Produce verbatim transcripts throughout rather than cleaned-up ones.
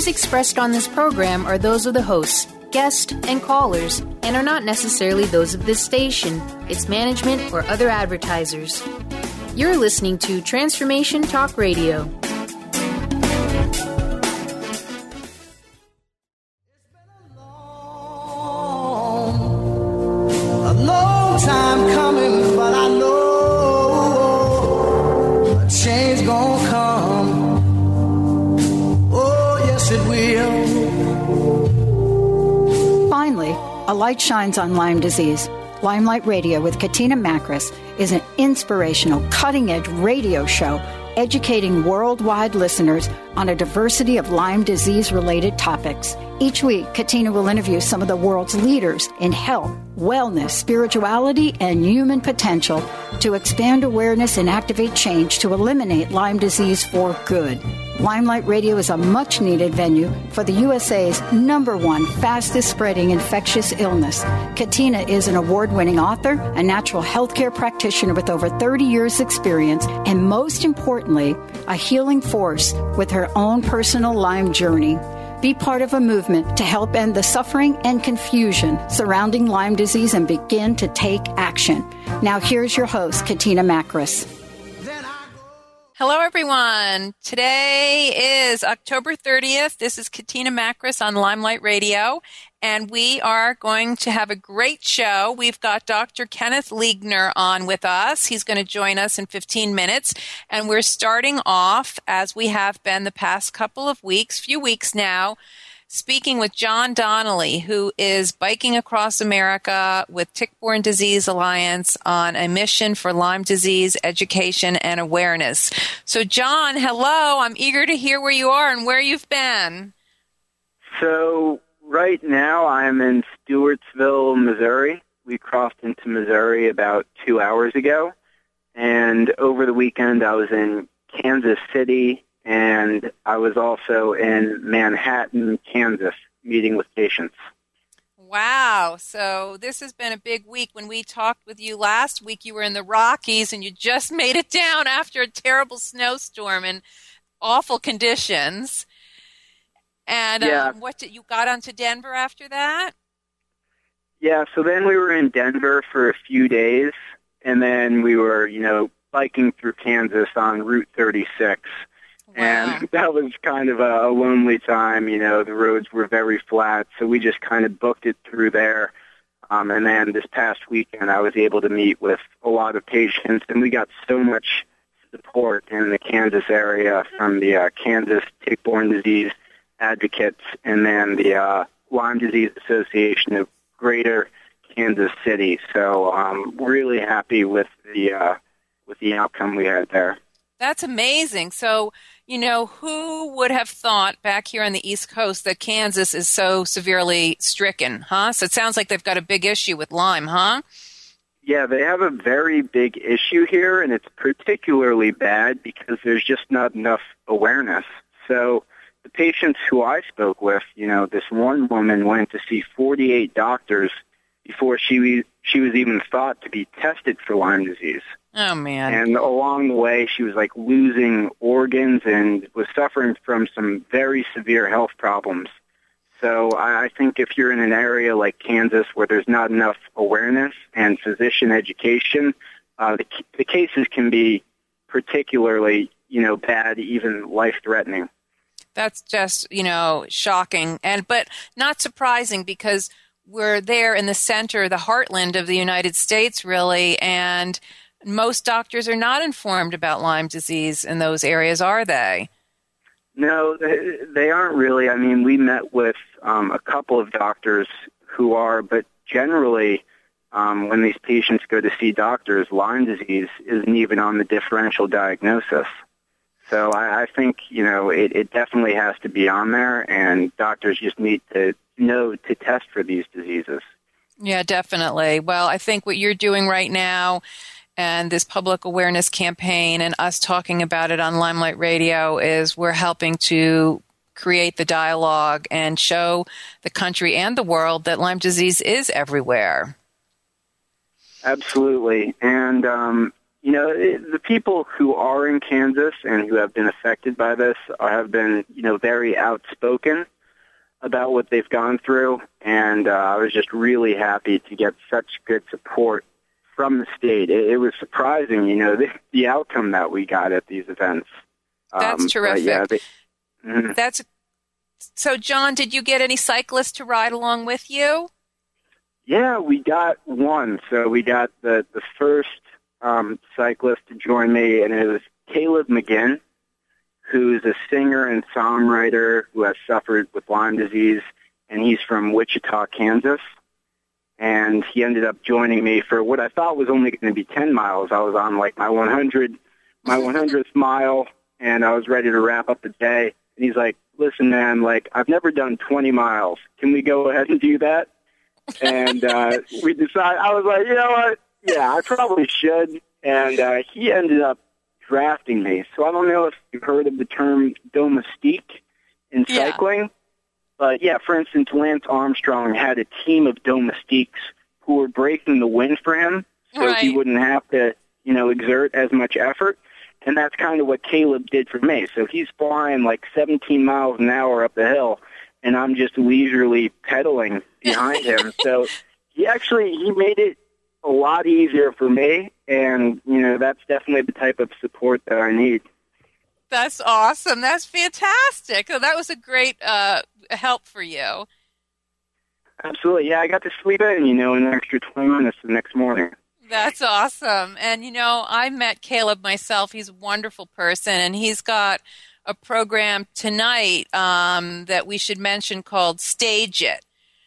views expressed on this program are those of the hosts, guests, and callers, and are not necessarily those of this station, its management, or other advertisers. You're listening to Transformation Talk Radio. A light shines on Lyme disease. Limelight Radio with Katina Makris is an inspirational, cutting-edge radio show educating worldwide listeners on a diversity of Lyme disease-related topics. Each week, Katina will interview some of the world's leaders in health, wellness, spirituality, and human potential to expand awareness and activate change to eliminate Lyme disease for good. Limelight Radio is a much-needed venue for the U S A's number one fastest-spreading infectious illness. Katina is an award-winning author, a natural healthcare practitioner with over thirty years' experience, and most importantly, a healing force with her own personal Lyme journey. Be part of a movement to help end the suffering and confusion surrounding Lyme disease and begin to take action. Now here's your host, Katina Makris. Hello, everyone. Today is October thirtieth. This is Katina Makris on Limelight Radio, and we are going to have a great show. We've got Doctor Kenneth Liegner on with us. He's going to join us in fifteen minutes, and we're starting off, as we have been the past couple of weeks, few weeks now, speaking with John Donnelly, who is biking across America with Tick-Borne Disease Alliance on a mission for Lyme disease education and awareness. So, John, hello. I'm eager to hear where you are and where you've been. So, right now I'm in Stewartsville, Missouri. We crossed into Missouri about two hours ago. And over the weekend I was in Kansas City, and I was also in Manhattan, Kansas, meeting with patients. Wow. So this has been a big week. When we talked with you last week, you were in the Rockies, and you just made it down after a terrible snowstorm and awful conditions. And yeah. um, what did you got onto Denver after that? Yeah, so then we were in Denver for a few days, and then we were, you know, biking through Kansas on Route thirty-six. Wow. And that was kind of a, a lonely time. You know, the roads were very flat, so we just kind of booked it through there. Um, and then this past weekend, I was able to meet with a lot of patients, and we got so much support in the Kansas area from the uh, Kansas Tick-Borne Disease Advocates, and then the uh, Lyme Disease Association of Greater Kansas City. So I'm um, really happy with the uh, with the outcome we had there. That's amazing. So, you know, who would have thought back here on the East Coast that Kansas is so severely stricken, huh? So it sounds like they've got a big issue with Lyme, huh? Yeah, they have a very big issue here, and it's particularly bad because there's just not enough awareness. So the patients who I spoke with, you know, this one woman went to see forty-eight doctors before she was, she was even thought to be tested for Lyme disease. Oh, man. And along the way, she was, like, losing organs and was suffering from some very severe health problems. So I, I think if you're in an area like Kansas where there's not enough awareness and physician education, uh, the, the cases can be particularly, you know, bad, even life-threatening. That's just, you know, shocking, and but not surprising because we're there in the center, the heartland of the United States, really, and most doctors are not informed about Lyme disease in those areas, are they? No, they aren't really. I mean, we met with um, a couple of doctors who are, but generally, um, when these patients go to see doctors, Lyme disease isn't even on the differential diagnosis. So I, I think, you know, it, it definitely has to be on there, and doctors just need to know to test for these diseases. Yeah, definitely. Well, I think what you're doing right now and this public awareness campaign and us talking about it on Limelight Radio is we're helping to create the dialogue and show the country and the world that Lyme disease is everywhere. Absolutely. And, um, you know, it, the people who are in Kansas and who have been affected by this have been, you know, very outspoken about what they've gone through, and uh, I was just really happy to get such good support from the state. It, it was surprising, you know, the, the outcome that we got at these events. That's um, terrific. Yeah, they, mm-hmm. That's so. John, did you get any cyclists to ride along with you? Yeah, we got one. So we got the the first um, cyclist to join me, and it was Caleb McGinn, who's a singer and songwriter who has suffered with Lyme disease, and he's from Wichita, Kansas. And he ended up joining me for what I thought was only going to be ten miles. I was on like my one hundred, my one hundredth mile, and I was ready to wrap up the day. And he's like, "Listen, man, like I've never done twenty miles. Can we go ahead and do that?" And uh, we decided. I was like, you know what? Yeah, I probably should. And uh, he ended up drafting me. So I don't know if you've heard of the term domestique in cycling. Yeah. But, yeah, for instance, Lance Armstrong had a team of domestiques who were breaking the wind for him so right. he wouldn't have to, you know, exert as much effort. And that's kind of what Caleb did for me. So he's flying like seventeen miles an hour up the hill, and I'm just leisurely pedaling behind him. So he actually, he made it a lot easier for me, and, you know, that's definitely the type of support that I need. That's awesome. That's fantastic. Oh, that was a great uh, help for you. Absolutely. Yeah, I got to sleep in, you know, an extra twenty minutes the next morning. That's awesome. And, you know, I met Caleb myself. He's a wonderful person, and he's got a program tonight um, that we should mention called Stage It.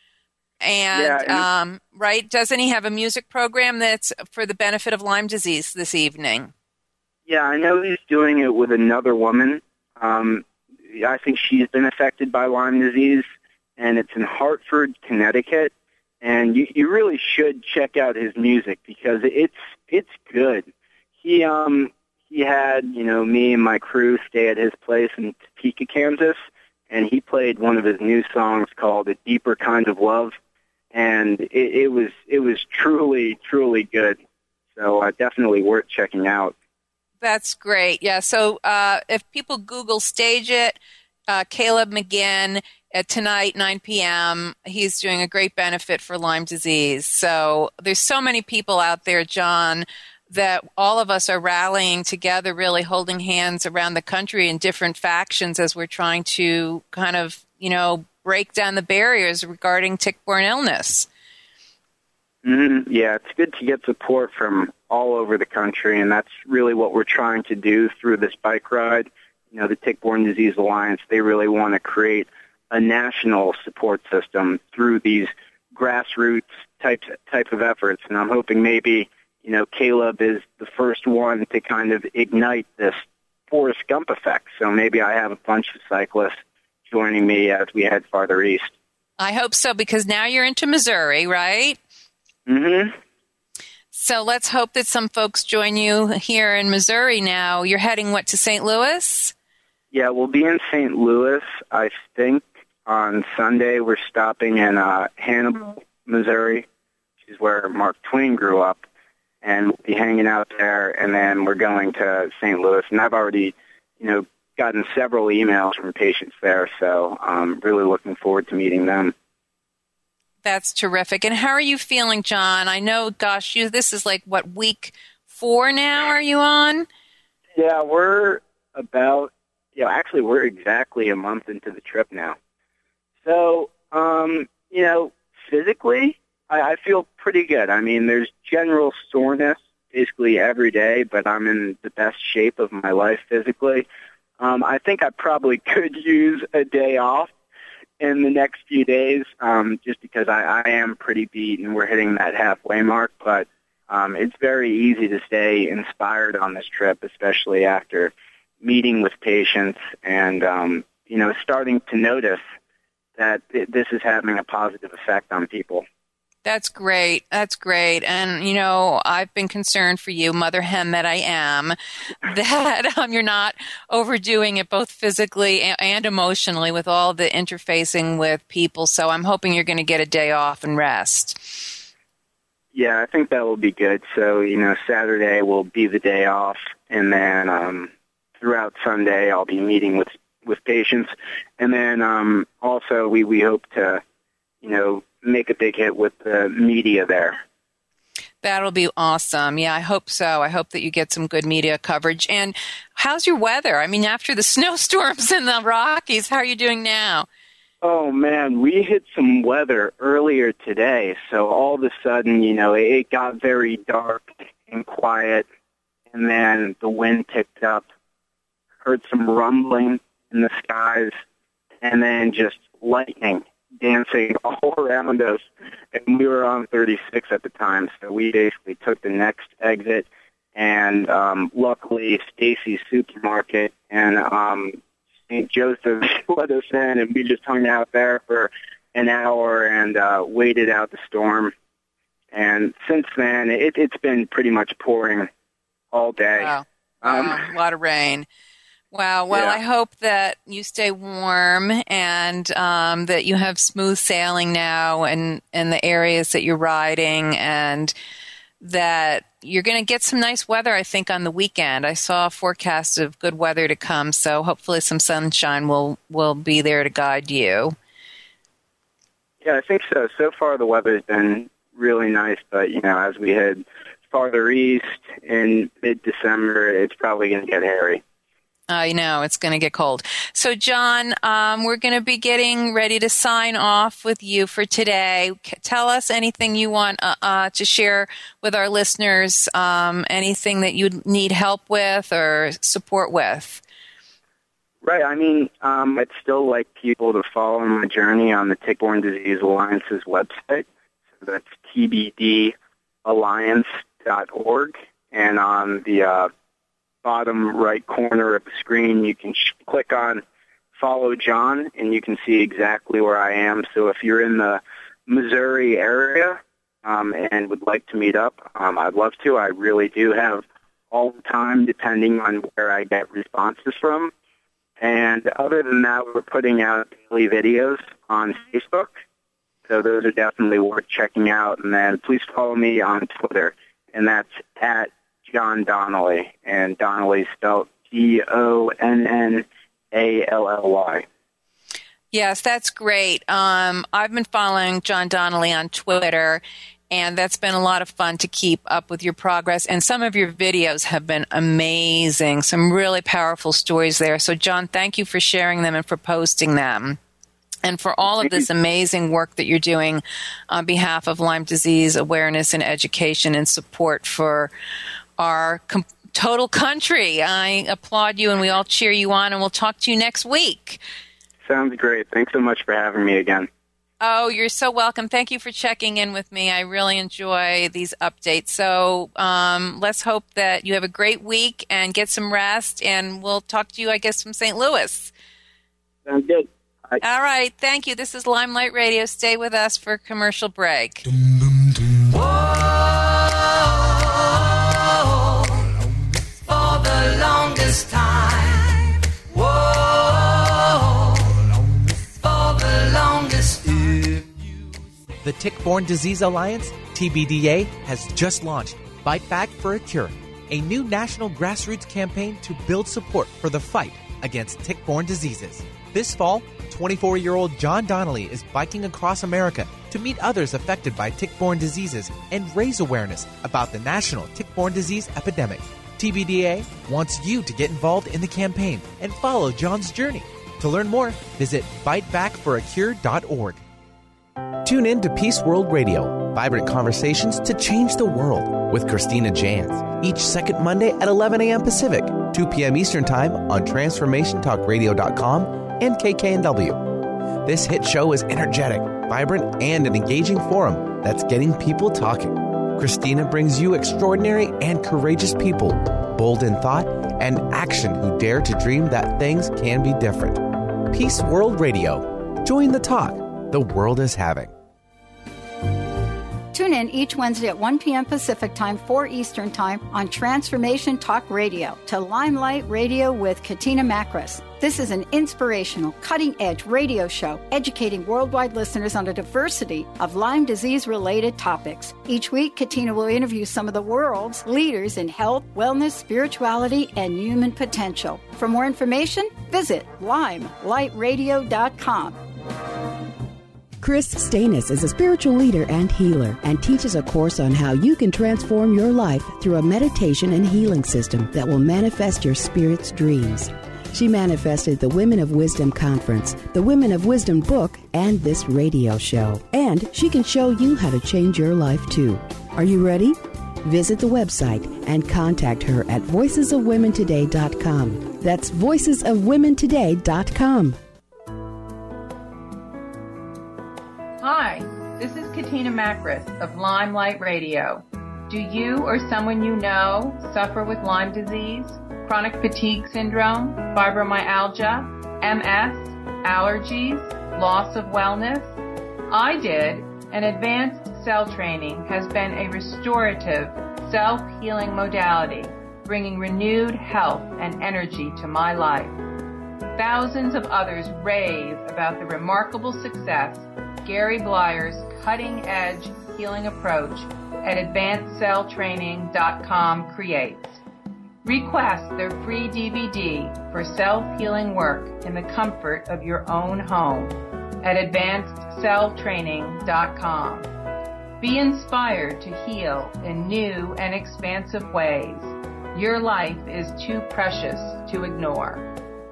And, yeah, um, right, doesn't he have a music program that's for the benefit of Lyme disease this evening? Yeah, I know he's doing it with another woman. Um, I think she's been affected by Lyme disease, and it's in Hartford, Connecticut. And you, you really should check out his music because it's it's good. He um he had you know me and my crew stay at his place in Topeka, Kansas, and he played one of his new songs called "A Deeper Kind of Love," and it, it was it was truly truly good. So uh, definitely worth checking out. That's great. Yeah. So uh, if people Google Stage It, uh, Caleb McGinn. At tonight, nine p.m., he's doing a great benefit for Lyme disease. So there's so many people out there, John, that all of us are rallying together, really holding hands around the country in different factions as we're trying to kind of, you know, break down the barriers regarding tick-borne illness. Mm-hmm. Yeah, it's good to get support from all over the country, and that's really what we're trying to do through this bike ride. You know, the Tick-Borne Disease Alliance, they really want to create a national support system through these grassroots types type of efforts, and I'm hoping maybe you know Caleb is the first one to kind of ignite this Forrest Gump effect. So maybe I have a bunch of cyclists joining me as we head farther east. I hope so, because now you're into Missouri, right? Mm-hmm. So let's hope that some folks join you here in Missouri now. You're heading, what, to Saint Louis? Yeah, we'll be in Saint Louis, I think. On Sunday, we're stopping in uh, Hannibal, Missouri, which is where Mark Twain grew up, and we'll be hanging out there, and then we're going to Saint Louis. And I've already, you know, gotten several emails from patients there, so I'm really looking forward to meeting them. That's terrific. And how are you feeling, John? I know, gosh, you this is like, what, week four now are you on? Yeah, we're about, you know, actually we're exactly a month into the trip now. So, um, you know, physically, I, I feel pretty good. I mean, there's general soreness basically every day, but I'm in the best shape of my life physically. Um, I think I probably could use a day off in the next few days, um, just because I, I am pretty beat and we're hitting that halfway mark. But um, it's very easy to stay inspired on this trip, especially after meeting with patients and, um, you know, starting to notice that th- this is having a positive effect on people. That's great. That's great. And, you know, I've been concerned for you, mother hen that I am, that um, you're not overdoing it both physically and, and emotionally with all the interfacing with people. So I'm hoping you're going to get a day off and rest. Yeah, I think that will be good. So, you know, Saturday will be the day off, and then um, throughout Sunday I'll be meeting with, with patients. And then um, also we, we hope to, you know, make a big hit with the media there. That'll be awesome. Yeah, I hope so. I hope that you get some good media coverage. And how's your weather? I mean, after the snowstorms in the Rockies, how are you doing now? Oh, man, we hit some weather earlier today. So all of a sudden, you know, it got very dark and quiet, and then the wind picked up, heard some rumbling in the skies, and then just lightning dancing all around us, and we were on thirty-six at the time, so we basically took the next exit, and um, luckily Stacy's Supermarket and um, Saint Joseph's let us in, and we just hung out there for an hour and uh, waited out the storm. And since then, it, it's been pretty much pouring all day. Wow, um, wow. A lot of rain. Wow. Well, yeah. I hope that you stay warm and um, that you have smooth sailing now and in the areas that you're riding, and that you're going to get some nice weather, I think, on the weekend. I saw a forecast of good weather to come, so hopefully some sunshine will, will be there to guide you. Yeah, I think so. So far the weather's been really nice, but, you know, as we head farther east in mid-December, it's probably going to get hairy. I know, it's going to get cold. So, John, um, we're going to be getting ready to sign off with you for today. Tell us anything you want uh, uh, to share with our listeners, um, anything that you need help with or support with. Right. I mean, um, I'd still like people to follow my journey on the Tick-Borne Disease Alliance's website. So that's T B D alliance dot org. And on the uh, bottom right corner of the screen, you can sh- click on Follow John, and you can see exactly where I am. So if you're in the Missouri area um, and would like to meet up, um, I'd love to. I really do have all the time, depending on where I get responses from. And other than that, we're putting out daily videos on Facebook, so those are definitely worth checking out. And then please follow me on Twitter, and that's at John Donnelly, and Donnelly spelled D O N N A L L Y. Yes, that's great. Um, I've been following John Donnelly on Twitter, and that's been a lot of fun to keep up with your progress. And some of your videos have been amazing, some really powerful stories there. So, John, thank you for sharing them and for posting them, and for all of this amazing work that you're doing on behalf of Lyme disease awareness and education and support for our com- total country. I applaud you, and we all cheer you on, and we'll talk to you next week. Sounds great. Thanks so much for having me again. Oh, you're so welcome. Thank you for checking in with me. I really enjoy these updates. So um, let's hope that you have a great week and get some rest, and we'll talk to you, I guess, from Saint Louis. Sounds good. Bye. All right. Thank you. This is Limelight Radio. Stay with us for a commercial break. Longest time. Whoa, for the longest time. The Tick-Borne Disease Alliance, T B D A, has just launched Fight Back for a Cure, a new national grassroots campaign to build support for the fight against tick-borne diseases. This fall, twenty-four-year-old John Donnelly is biking across America to meet others affected by tick-borne diseases and raise awareness about the national tick-borne disease epidemic. T B D A wants you to get involved in the campaign and follow John's journey. To learn more, visit fight back for a cure dot org. Tune in to Peace World Radio, vibrant conversations to change the world with Christina Jans, each second Monday at eleven a.m. Pacific, two p.m. Eastern Time on transformation talk radio dot com and K K N W. This hit show is energetic, vibrant, and an engaging forum that's getting people talking. Christina brings you extraordinary and courageous people, bold in thought and action, who dare to dream that things can be different. Peace World Radio. Join the talk the world is having. Tune in each Wednesday at one p.m. Pacific Time, four Eastern Time on Transformation Talk Radio to Limelight Radio with Katina Makris. This is an inspirational, cutting-edge radio show educating worldwide listeners on a diversity of Lyme disease-related topics. Each week, Katina will interview some of the world's leaders in health, wellness, spirituality, and human potential. For more information, visit limelight radio dot com. Chris Stanis is a spiritual leader and healer and teaches a course on how you can transform your life through a meditation and healing system that will manifest your spirit's dreams. She manifested the Women of Wisdom Conference, the Women of Wisdom book, and this radio show. And she can show you how to change your life too. Are you ready? Visit the website and contact her at voices of women today dot com. That's voices of women today dot com. Hi, this is Katina Makris of Limelight Radio. Do you or someone you know suffer with Lyme disease, chronic fatigue syndrome, fibromyalgia, M S, allergies, loss of wellness? I did, and advanced cell training has been a restorative, self-healing modality, bringing renewed health and energy to my life. Thousands of others rave about the remarkable success Gary Blyer's cutting-edge healing approach at advanced cell training dot com creates. Request their free D V D for self-healing work in the comfort of your own home at advanced cell training dot com. Be inspired to heal in new and expansive ways. Your life is too precious to ignore.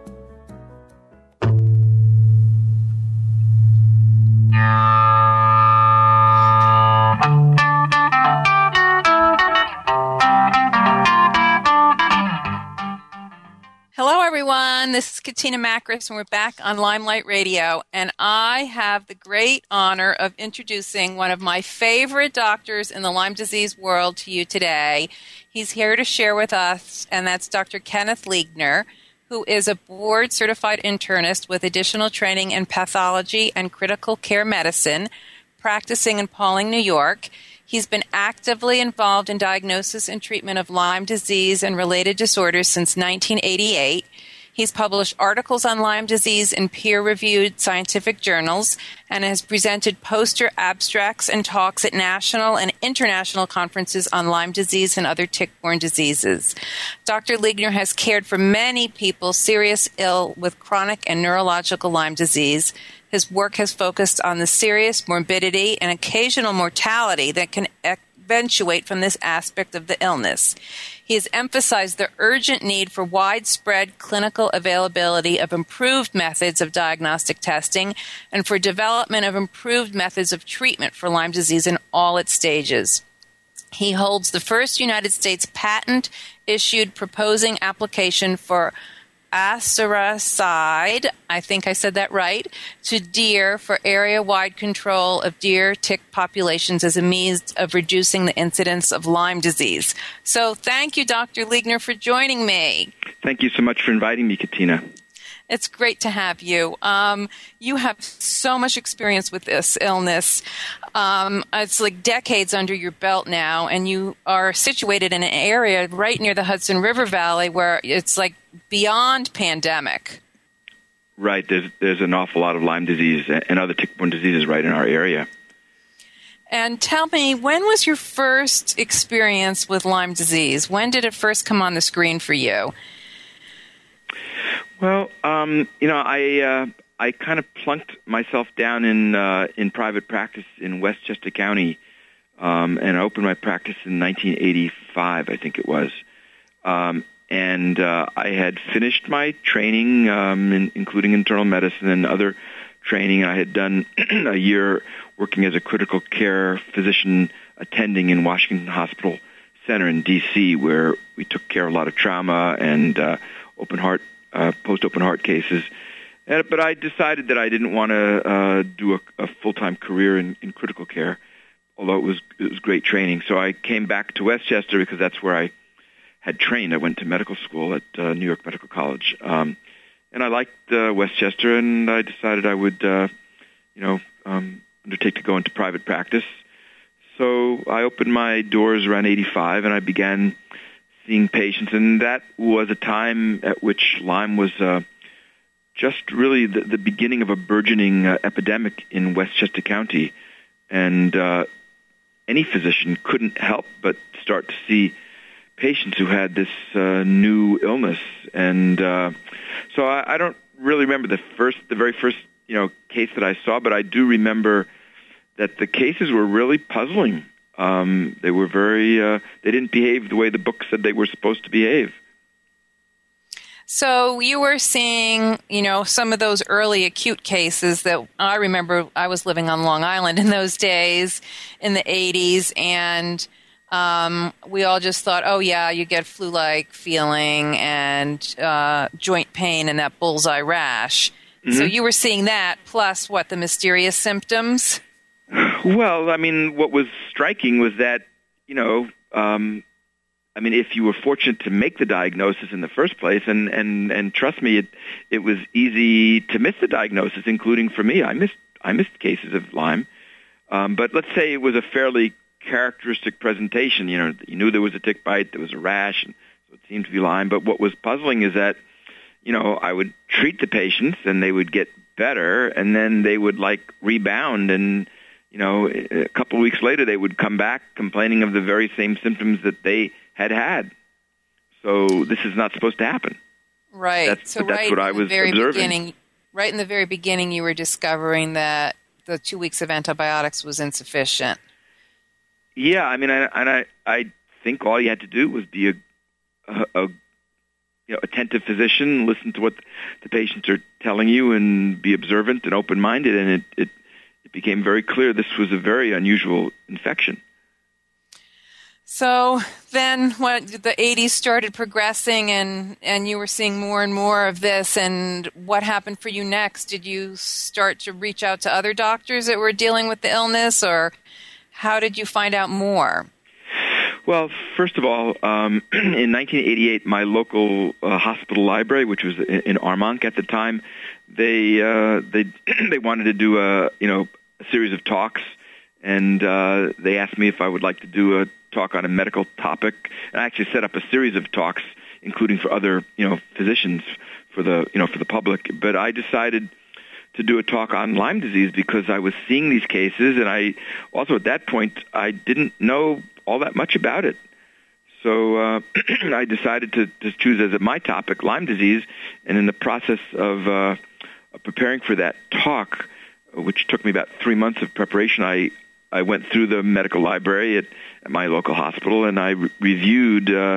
Hello, everyone. This is Katina Makris, and we're back on Limelight Radio. And I have the great honor of introducing one of my favorite doctors in the Lyme disease world to you today. He's here to share with us, and that's Doctor Kenneth Liegner, who is a board-certified internist with additional training in pathology and critical care medicine, practicing in Pawling, New York. He's been actively involved in diagnosis and treatment of Lyme disease and related disorders since nineteen eighty-eight. He's published articles on Lyme disease in peer-reviewed scientific journals and has presented poster abstracts and talks at national and international conferences on Lyme disease and other tick-borne diseases. Doctor Liegner has cared for many people serious ill with chronic and neurological Lyme disease. His work has focused on the serious morbidity and occasional mortality that can eventuate from this aspect of the illness. He has emphasized the urgent need for widespread clinical availability of improved methods of diagnostic testing and for development of improved methods of treatment for Lyme disease in all its stages. He holds the first United States patent-issued proposing application for Acericide, I think I said that right, to deer for area-wide control of deer tick populations as a means of reducing the incidence of Lyme disease. So thank you, Doctor Liegner, for joining me. Thank you so much for inviting me, Katina. It's great to have you. Um, you have so much experience with this illness. Um, it's like decades under your belt now, and you are situated in an area right near the Hudson River Valley where it's like beyond pandemic. Right. There's there's an awful lot of Lyme disease and other tick-borne diseases right in our area. And tell me, when was your first experience with Lyme disease? When did it first come on the screen for you? Well, um, you know, I uh, I kind of plunked myself down in uh, in private practice in Westchester County, um, and I opened my practice in nineteen eighty-five, I think it was. Um, and uh, I had finished my training, um, in, including internal medicine and other training. I had done a year working as a critical care physician attending in Washington Hospital Center in D C, where we took care of a lot of trauma and uh, open heart Uh, post-open heart cases. Uh, but I decided that I didn't want to uh, do a, a full-time career in, in critical care, although it was it was great training. So I came back to Westchester because that's where I had trained. I went to medical school at uh, New York Medical College. Um, and I liked uh, Westchester, and I decided I would, uh, you know, um, undertake to go into private practice. So so I opened my doors around eighty-five, and I began seeing patients, and that was a time at which Lyme was uh, just really the, the beginning of a burgeoning uh, epidemic in Westchester County, and uh, any physician couldn't help but start to see patients who had this uh, new illness, and uh, so I, I don't really remember the first, the very first, you know, case that I saw, but I do remember that the cases were really puzzling. Um, they were very, uh, they didn't behave the way the book said they were supposed to behave. So you were seeing, you know, some of those early acute cases that I remember. I was living on Long Island in those days in the eighties, and um, we all just thought, oh, yeah, you get flu-like feeling and uh, joint pain and that bullseye rash. Mm-hmm. So you were seeing that, plus what, the mysterious symptoms? Well, I mean, what was striking was that, you know, um, I mean, if you were fortunate to make the diagnosis in the first place, and, and, and trust me, it it was easy to miss the diagnosis, including for me. I missed I missed cases of Lyme, um, but let's say it was a fairly characteristic presentation. You know, you knew there was a tick bite, there was a rash, and so it seemed to be Lyme. But what was puzzling is that, you know, I would treat the patients, and they would get better, and then they would like rebound, and you know, a couple of weeks later, they would come back complaining of the very same symptoms that they had had. So this is not supposed to happen. Right. That's, so that's right what I in the was very observing. Beginning, right in the very beginning, you were discovering that the two weeks of antibiotics was insufficient. Yeah, I mean, I, and I, I think all you had to do was be a, a, a you know, attentive physician, listen to what the patients are telling you, and be observant and open-minded, and it, it It became very clear this was a very unusual infection. So then when the eighties started progressing and, and you were seeing more and more of this, and what happened for you next? Did you start to reach out to other doctors that were dealing with the illness, or how did you find out more? Well, first of all, um, in nineteen eighty-eight, my local uh, hospital library, which was in, in Armonk at the time, they uh, they they wanted to do a you know a series of talks, and uh, they asked me if I would like to do a talk on a medical topic. And I actually set up a series of talks, including for other you know physicians, for the you know for the public. But I decided to do a talk on Lyme disease because I was seeing these cases, and I also at that point I didn't know all that much about it. So uh, I decided to, to choose as my topic Lyme disease, and in the process of uh, preparing for that talk, which took me about three months of preparation, I, I went through the medical library at, at my local hospital, and I re- reviewed uh,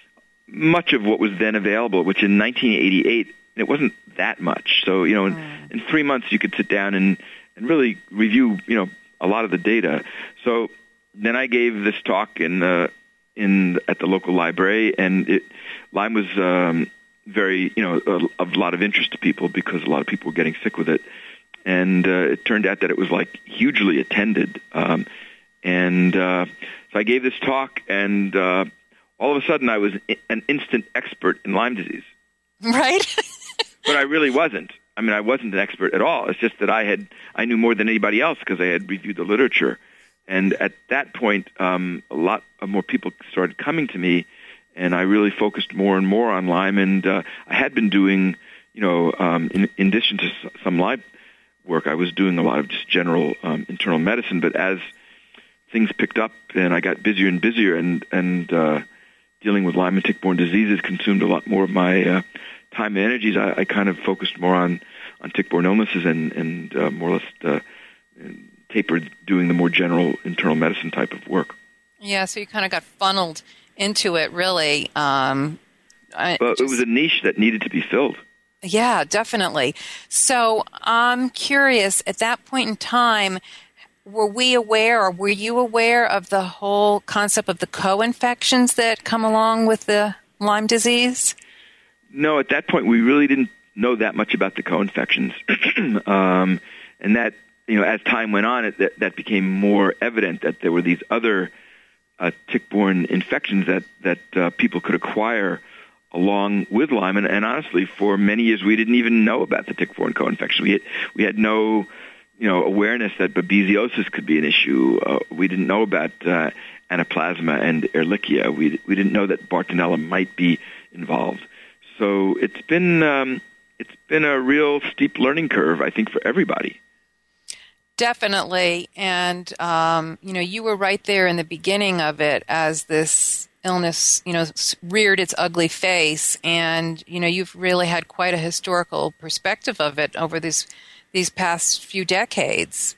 much of what was then available, which in nineteen eighty-eight, it wasn't that much. So, you know, in, mm. in three months you could sit down and, and really review, you know, a lot of the data. So then I gave this talk in uh, in at the local library, and it, Lyme was um, very, you know, a, a lot of interest to people because a lot of people were getting sick with it. And uh, it turned out that it was like hugely attended. Um, and uh, so I gave this talk, and uh, all of a sudden I was an instant expert in Lyme disease. Right. But I really wasn't. I mean, I wasn't an expert at all. It's just that I had I knew more than anybody else because I had reviewed the literature. And at that point, um, a lot of more people started coming to me, and I really focused more and more on Lyme. And uh, I had been doing, you know, um, in, in addition to some Lyme work, I was doing a lot of just general um, internal medicine. But as things picked up and I got busier and busier, and, and uh, dealing with Lyme and tick-borne diseases consumed a lot more of my uh, time and energies, I, I kind of focused more on, on tick-borne illnesses and, and uh, more or less uh, tapered doing the more general internal medicine type of work. Yeah, so you kind of got funneled into it, really. Um, well, just, it was a niche that needed to be filled. Yeah, definitely. So I'm curious, at that point in time, were we aware, or were you aware of the whole concept of the co-infections that come along with the Lyme disease? No, at that point, we really didn't know that much about the co-infections. um, and that, you know, as time went on, it, that, that became more evident that there were these other uh, tick-borne infections that, that uh, people could acquire along with Lyme. And, and honestly, for many years, we didn't even know about the tick-borne co-infection. We had, we had no you know, awareness that babesiosis could be an issue. Uh, we didn't know about uh, anaplasma and Ehrlichia. We we didn't know that Bartonella might be involved. So it's been um, it's been a real steep learning curve, I think, for everybody. Definitely, and um, you know, you were right there in the beginning of it as this illness, you know, reared its ugly face, and you know, you've really had quite a historical perspective of it over this. these past few decades.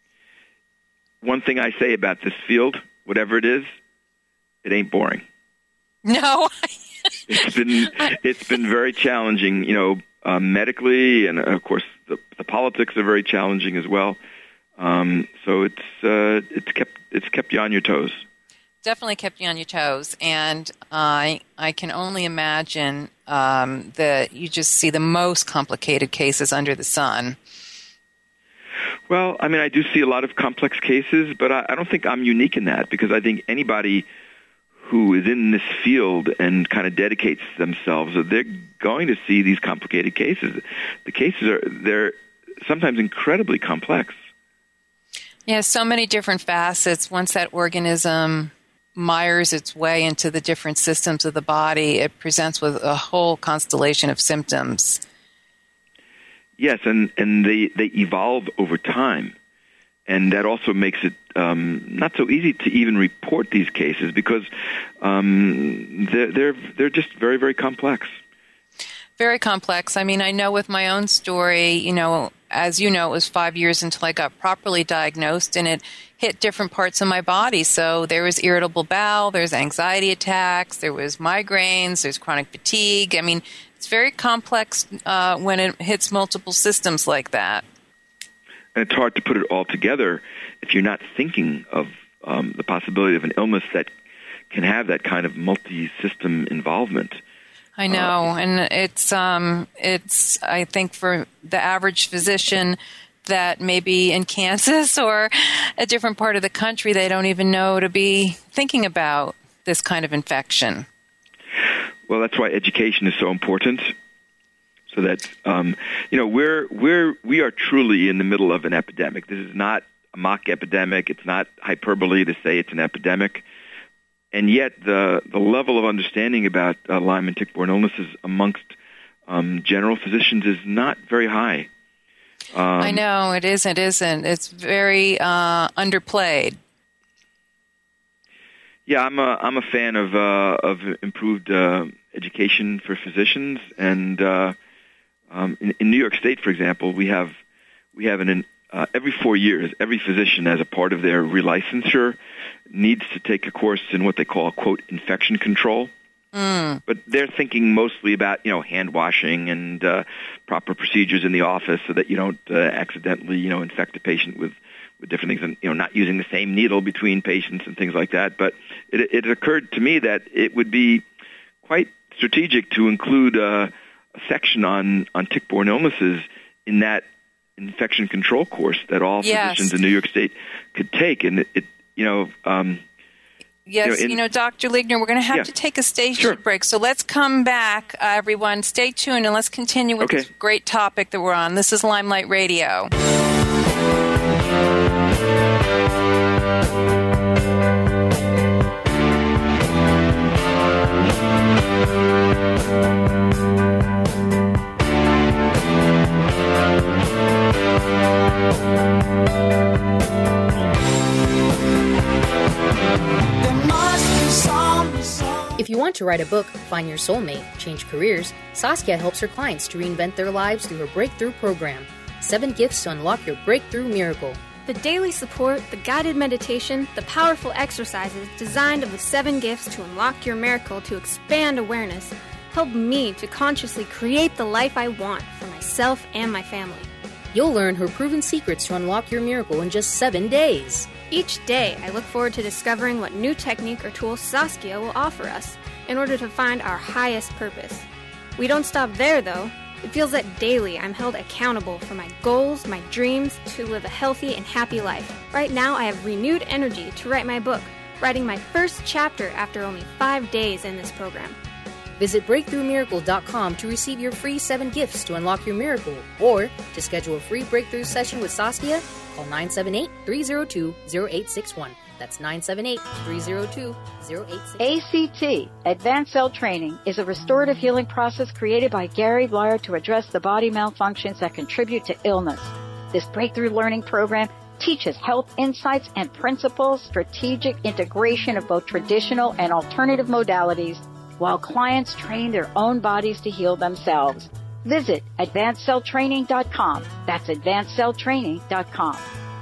One thing I say about this field, whatever it is, it ain't boring. No. it's been it's been very challenging, you know, uh, medically, and of course the, the politics are very challenging as well. Um, so it's uh, it's kept it's kept you on your toes. Definitely kept you on your toes, and I I can only imagine um, that you just see the most complicated cases under the sun. Well, I mean, I do see a lot of complex cases, but I, I don't think I'm unique in that, because I think anybody who is in this field and kind of dedicates themselves, they're going to see these complicated cases. The cases are they're sometimes incredibly complex. Yeah, so many different facets. Once that organism mires its way into the different systems of the body, it presents with a whole constellation of symptoms. Yes, and, and they, they evolve over time. And that also makes it um, not so easy to even report these cases, because um, they're, they're, they're just very, very complex. Very complex. I mean, I know with my own story, you know, as you know, it was five years until I got properly diagnosed, and it hit different parts of my body. So there was irritable bowel, there's anxiety attacks, there was migraines, there's chronic fatigue. I mean, it's very complex uh, when it hits multiple systems like that. And it's hard to put it all together if you're not thinking of um, the possibility of an illness that can have that kind of multi-system involvement. I know, uh, and it's um, it's I think for the average physician that maybe in Kansas or a different part of the country, they don't even know to be thinking about this kind of infection. Well, that's why education is so important. So that um, you know, we're we're we are truly in the middle of an epidemic. This is not a mock epidemic. It's not hyperbole to say it's an epidemic. And yet, the the level of understanding about uh, Lyme and tick-borne illnesses amongst um, general physicians is not very high. Um, I know it isn't. Isn't it's very uh, underplayed. Yeah, I'm a I'm a fan of uh, of improved uh, education for physicians, and uh, um, in, in New York State, for example, we have we have an uh, every four years, every physician, as a part of their relicensure, needs to take a course in what they call, quote, infection control. Mm. But they're thinking mostly about, you know, hand washing and uh, proper procedures in the office so that you don't uh, accidentally, you know, infect a patient with, with different things, and, you know, not using the same needle between patients and things like that. But it, it occurred to me that it would be quite strategic to include uh, a section on, on tick-borne illnesses in that infection control course that all yes. physicians in New York State could take. And it, it you know... Um, Yes, you know, in, you know, Doctor Ligner, we're going to have yeah. to take a station sure. break. So let's come back, uh, everyone. Stay tuned, and let's continue with okay. this great topic that we're on. This is Limelight Radio. If you want to write a book, find your soulmate, change careers, Saskia helps her clients to reinvent their lives through her Breakthrough program. Seven gifts to unlock your breakthrough miracle. The daily support, the guided meditation, the powerful exercises designed of the seven gifts to unlock your miracle to expand awareness help me to consciously create the life I want for myself and my family. You'll learn her proven secrets to unlock your miracle in just seven days. Each day, I look forward to discovering what new technique or tool Saskia will offer us in order to find our highest purpose. We don't stop there, though. It feels that daily I'm held accountable for my goals, my dreams, to live a healthy and happy life. Right now, I have renewed energy to write my book, writing my first chapter after only five days in this program. Visit breakthrough miracle dot com to receive your free seven gifts to unlock your miracle. Or to schedule a free breakthrough session with Saskia, call nine seven eight, three zero two, zero eight six one. That's nine seven eight, three zero two, zero eight six one. A C T, Advanced Cell Training, is a restorative healing process created by Gary Blyer to address the body malfunctions that contribute to illness. This breakthrough learning program teaches health insights and principles, strategic integration of both traditional and alternative modalities, while clients train their own bodies to heal themselves. Visit advanced cell training dot com. That's advanced cell training dot com.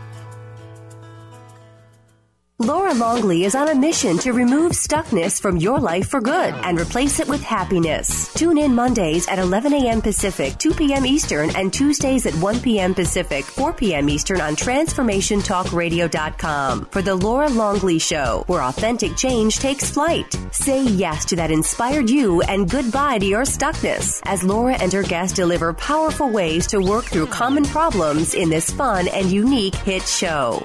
Laura Longley is on a mission to remove stuckness from your life for good and replace it with happiness. Tune in Mondays at eleven a.m. Pacific, two p.m. Eastern, and Tuesdays at one p.m. Pacific, four p.m. Eastern on transformation talk radio dot com for The Laura Longley Show, where authentic change takes flight. Say yes to that inspired you and goodbye to your stuckness as Laura and her guests deliver powerful ways to work through common problems in this fun and unique hit show.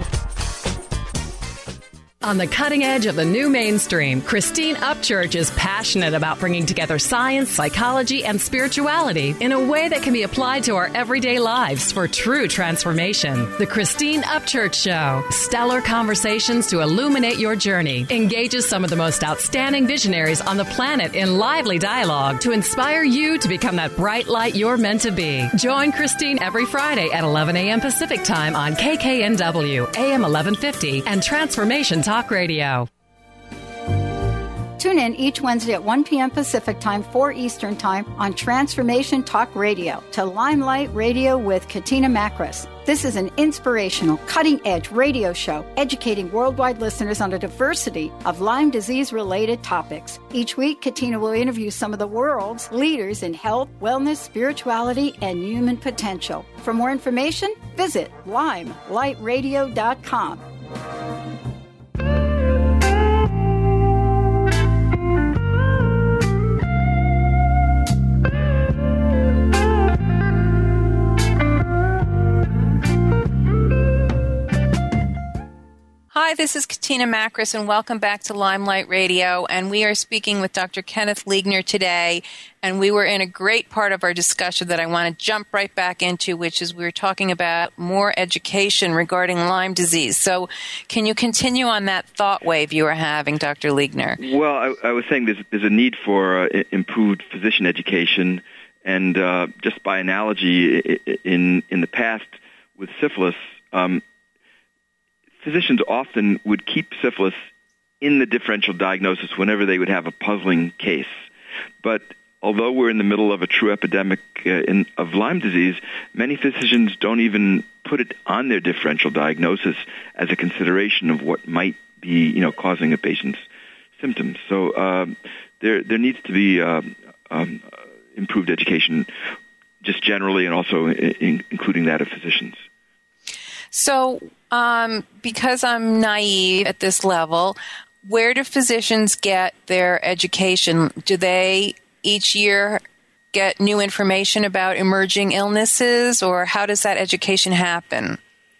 On the cutting edge of the new mainstream, Christine Upchurch is passionate about bringing together science, psychology, and spirituality in a way that can be applied to our everyday lives for true transformation. The Christine Upchurch Show, stellar conversations to illuminate your journey, engages some of the most outstanding visionaries on the planet in lively dialogue to inspire you to become that bright light you're meant to be. Join Christine every Friday at eleven a.m. Pacific Time on K K N W, A M eleven fifty, and Transformation Talk Radio. Tune in each Wednesday at one p.m. Pacific Time, four Eastern Time on Transformation Talk Radio to Limelight Radio with Katina Makris. This is an inspirational, cutting-edge radio show educating worldwide listeners on a diversity of Lyme disease-related topics. Each week, Katina will interview some of the world's leaders in health, wellness, spirituality, and human potential. For more information, visit limelight radio dot com. Hi, this is Katina Makris, and welcome back to Limelight Radio. And we are speaking with Doctor Kenneth Liegner today, and we were in a great part of our discussion that I want to jump right back into, which is we were talking about more education regarding Lyme disease. So can you continue on that thought wave you were having, Doctor Liegner? Well, I, I was saying there's, there's a need for uh, improved physician education, and uh, just by analogy, in, in the past with syphilis, um, physicians often would keep syphilis in the differential diagnosis whenever they would have a puzzling case. But although we're in the middle of a true epidemic uh, in, of Lyme disease, many physicians don't even put it on their differential diagnosis as a consideration of what might be, you know, causing a patient's symptoms. So um, there there needs to be uh, um, improved education just generally, and also in, including that of physicians. So, um, because I'm naive at this level, where do physicians get their education? Do they each year get new information about emerging illnesses, or how does that education happen?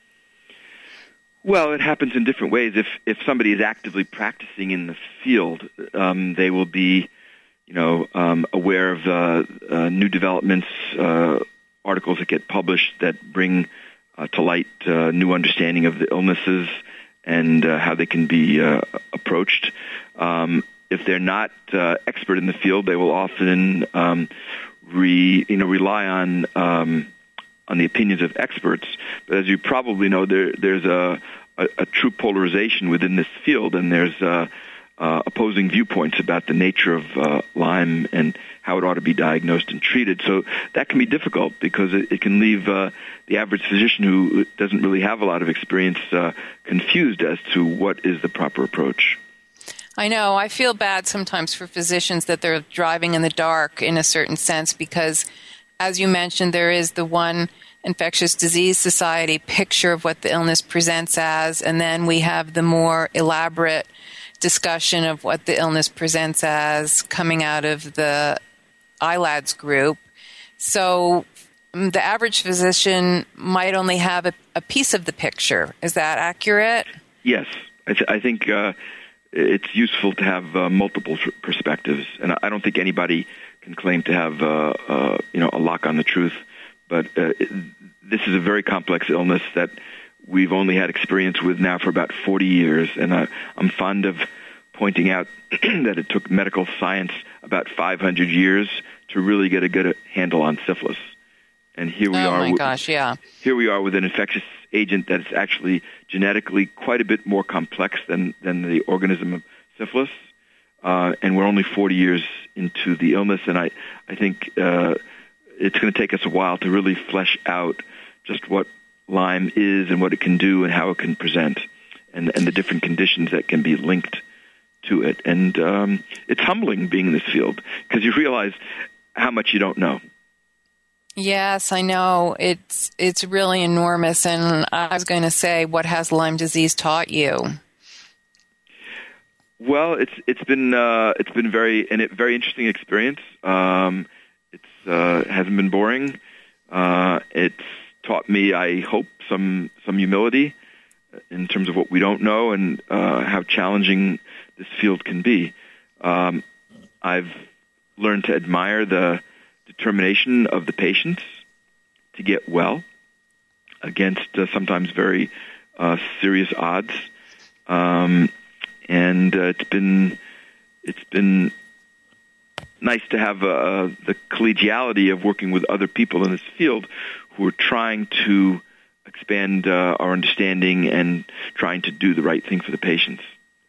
Well, it happens in different ways. If if somebody is actively practicing in the field, um, they will be, you know, um, aware of uh, uh, new developments, uh, articles that get published that bring Uh, to light uh, new understanding of the illnesses and uh, how they can be uh, approached. Um, if they're not uh, expert in the field, they will often um, re, you know, rely on um, on the opinions of experts. But as you probably know, there, there's a, a, a true polarization within this field, and there's uh, uh, opposing viewpoints about the nature of uh, Lyme and how it ought to be diagnosed and treated. So that can be difficult because it, it can leave uh, the average physician who doesn't really have a lot of experience uh, confused as to what is the proper approach. I know. I feel bad sometimes for physicians that they're driving in the dark in a certain sense because, as you mentioned, there is the one Infectious Disease Society picture of what the illness presents as, and then we have the more elaborate discussion of what the illness presents as coming out of the I L A D S group. So the average physician might only have a, a piece of the picture. Is that accurate? Yes. I, th- I think uh, it's useful to have uh, multiple tr- perspectives. And I don't think anybody can claim to have, uh, uh, you know, a lock on the truth. But uh, it, this is a very complex illness that we've only had experience with now for about forty years. And I, I'm fond of pointing out that it took medical science about five hundred years to really get a good handle on syphilis. And here we oh are. Oh, my gosh, yeah. Here we are with an infectious agent that is actually genetically quite a bit more complex than, than the organism of syphilis. Uh, and we're only forty years into the illness, and I, I think uh, it's going to take us a while to really flesh out just what Lyme is and what it can do and how it can present, and, and the different conditions that can be linked to it. And um, it's humbling being in this field because you realize how much you don't know. Yes, I know. It's it's really enormous. And I was going to say, what has Lyme disease taught you? Well, it's it's been uh, it's been very and it very interesting experience. Um, it's uh, hasn't been boring. Uh, it's taught me, I hope, some some humility in terms of what we don't know and uh, how challenging this field can be. Um, I've learned to admire the determination of the patients to get well against uh, sometimes very uh, serious odds, um, and uh, it's been it's been nice to have uh, the collegiality of working with other people in this field who are trying to expand uh, our understanding and trying to do the right thing for the patients.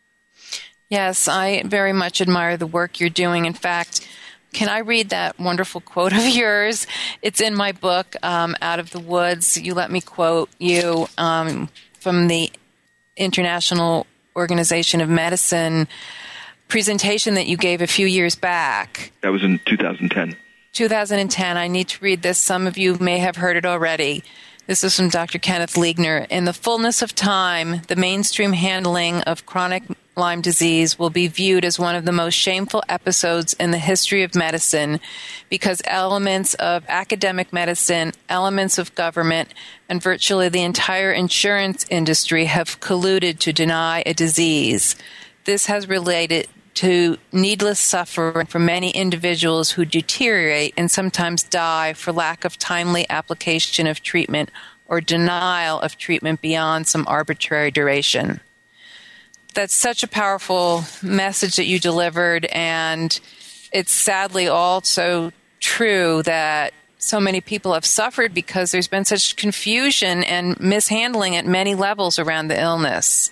Yes, I very much admire the work you're doing. In fact, can I read that wonderful quote of yours? It's in my book, um, Out of the Woods. You let me quote you um, from the International Organization of Medicine presentation that you gave a few years back. That was in two thousand ten. two thousand ten. I need to read this. Some of you may have heard it already. This is from Doctor Kenneth Liegner. In the fullness of time, the mainstream handling of chronic Lyme disease will be viewed as one of the most shameful episodes in the history of medicine because elements of academic medicine, elements of government, and virtually the entire insurance industry have colluded to deny a disease. This has related to needless suffering for many individuals who deteriorate and sometimes die for lack of timely application of treatment or denial of treatment beyond some arbitrary duration. That's such a powerful message that you delivered, and it's sadly also true that so many people have suffered because there's been such confusion and mishandling at many levels around the illness.